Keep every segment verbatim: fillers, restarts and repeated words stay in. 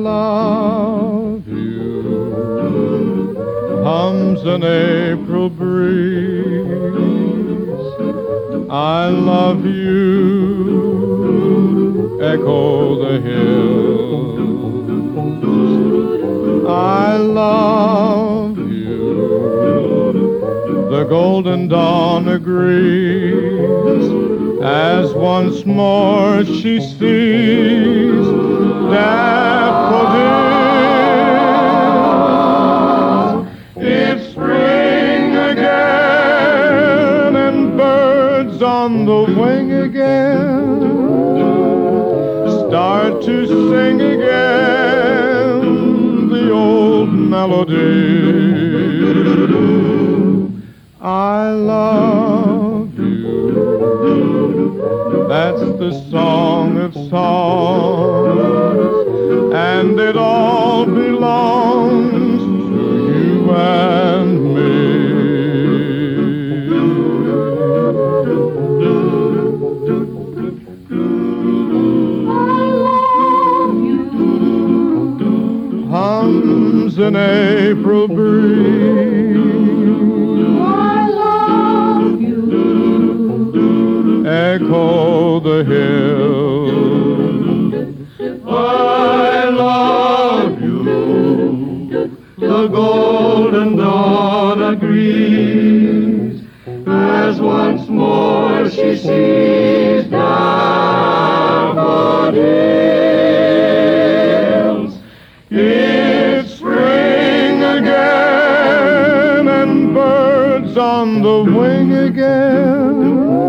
love you. Hums an April breeze. I love you. Echo the hills. I love you. The golden dawn agrees as once more she sees daffodils. It's spring again and birds on the wing again start to sing again the old melody. I love you. That's the song of songs, and it all belongs to you and me. Hums an April breeze. I love you. Echo the hills. I love you. The golden dawn agrees as once more she sees daffodils. It's spring again and birds on the wing again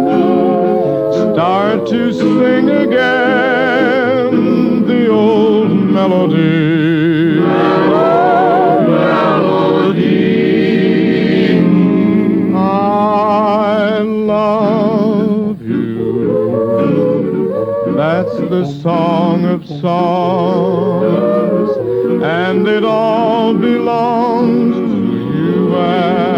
start to sing again the old melody. Melody. I love you. That's the song of songs, and it all belongs to you and